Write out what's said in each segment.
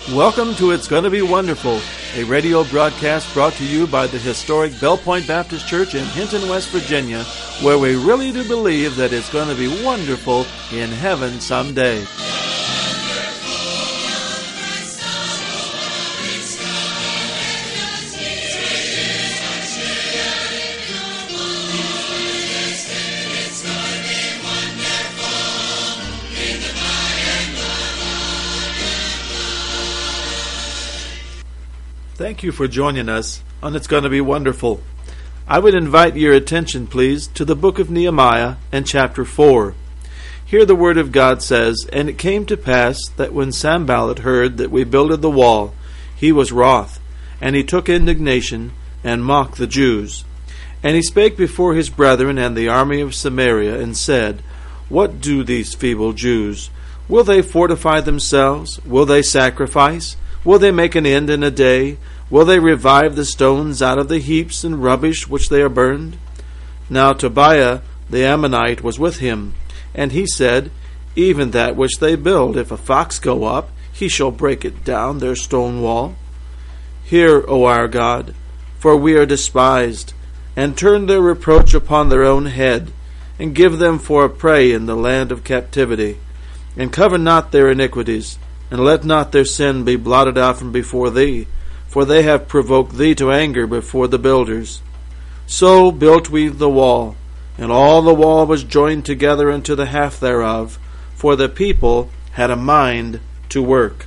Welcome to It's Gonna Be Wonderful, a radio broadcast brought to you by the historic Bell Point Baptist Church in Hinton, West Virginia, where we really do believe that it's going to be wonderful in heaven someday. Thank you for joining us on It's Going to Be Wonderful. I would invite your attention, please, to the book of Nehemiah and chapter 4. Here the word of God says, "And it came to pass that when Sanballat heard that we builded the wall, he was wroth, and he took indignation, and mocked the Jews. And he spake before his brethren and the army of Samaria, and said, What do these feeble Jews? Will they fortify themselves? Will they sacrifice? Will they make an end in a day? Will they revive the stones out of the heaps and rubbish which they are burned?" Now Tobiah the Ammonite was with him, and he said, "Even that which they build, if a fox go up, he shall break it down, their stone wall. Hear, O our God, for we are despised, and turn their reproach upon their own head, and give them for a prey in the land of captivity, and cover not their iniquities, and let not their sin be blotted out from before thee, for they have provoked thee to anger before the builders. So built we the wall, and all the wall was joined together unto the half thereof, for the people had a mind to work."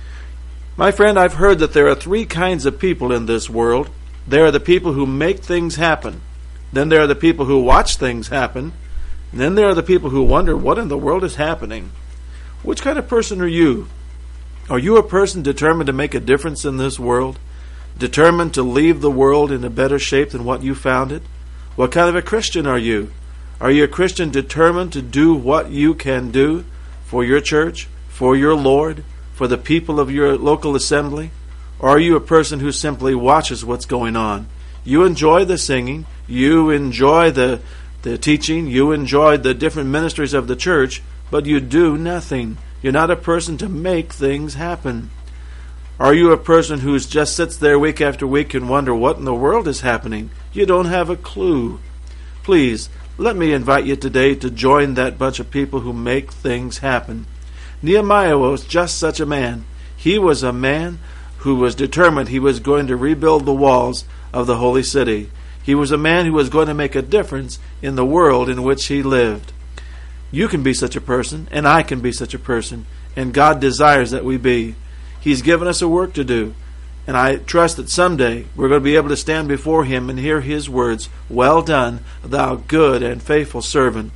My friend, I've heard that there are three kinds of people in this world. There are the people who make things happen. Then there are the people who watch things happen. And then there are the people who wonder what in the world is happening. Which kind of person are you? Are you a person determined to make a difference in this world? Determined to leave the world in a better shape than what you found it? What kind of a Christian are you? Are you a Christian determined to do what you can do for your church, for your Lord, for the people of your local assembly? Or are you a person who simply watches what's going on? You enjoy the singing, you enjoy the teaching, you enjoy the different ministries of the church, but you do nothing. You're not a person to make things happen. Are you a person who just sits there week after week and wonder what in the world is happening? You don't have a clue. Please, let me invite you today to join that bunch of people who make things happen. Nehemiah was just such a man. He was a man who was determined he was going to rebuild the walls of the holy city. He was a man who was going to make a difference in the world in which he lived. You can be such a person, and I can be such a person, and God desires that we be. He's given us a work to do, and I trust that someday we're going to be able to stand before Him and hear His words, "Well done, thou good and faithful servant."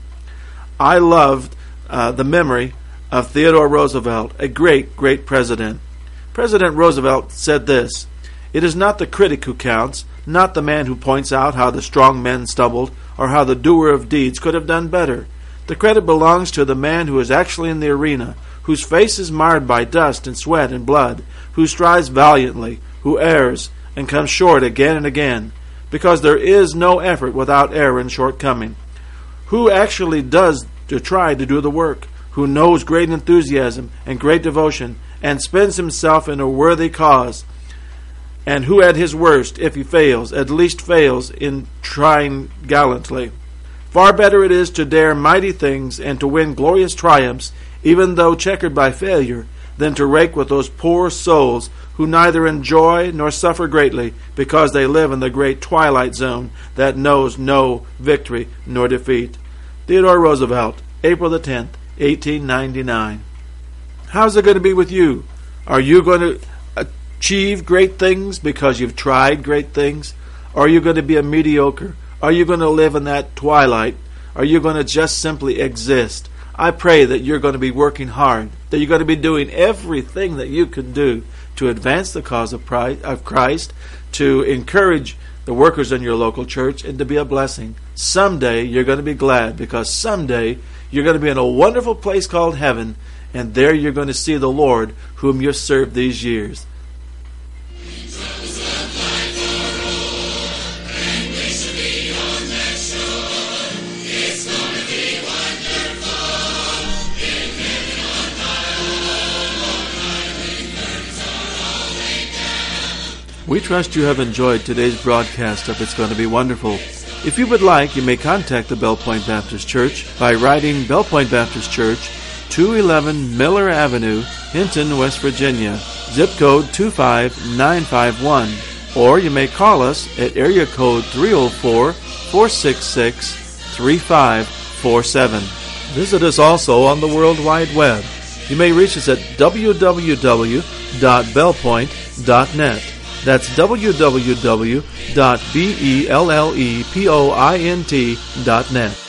I loved the memory of Theodore Roosevelt, a great, great president. President Roosevelt said this, "It is not the critic who counts, not the man who points out how the strong men stumbled, or how the doer of deeds could have done better. The credit belongs to the man who is actually in the arena, whose face is marred by dust and sweat and blood, who strives valiantly, who errs, and comes short again and again, because there is no effort without error and shortcoming. Who actually does to try to do the work, who knows great enthusiasm and great devotion, and spends himself in a worthy cause, and who at his worst, if he fails, at least fails in trying gallantly. Far better it is to dare mighty things and to win glorious triumphs, even though checkered by failure, than to rake with those poor souls who neither enjoy nor suffer greatly because they live in the great twilight zone that knows no victory nor defeat." Theodore Roosevelt, April the 10th, 1899. How's it going to be with you? Are you going to achieve great things because you've tried great things? Or are you going to be a mediocre? Are you going to live in that twilight? Are you going to just simply exist? I pray that you're going to be working hard, that you're going to be doing everything that you can do to advance the cause of Christ, to encourage the workers in your local church, and to be a blessing. Someday you're going to be glad, because someday you're going to be in a wonderful place called heaven, and there you're going to see the Lord whom you've served these years. We trust you have enjoyed today's broadcast of It's Going to Be Wonderful. If you would like, you may contact the Bell Point Baptist Church by writing Bell Point Baptist Church, 211 Miller Avenue, Hinton, West Virginia, zip code 25951. Or you may call us at area code 304-466-3547. Visit us also on the World Wide Web. You may reach us at www.bellpoint.net. That's www.bellpoint.net.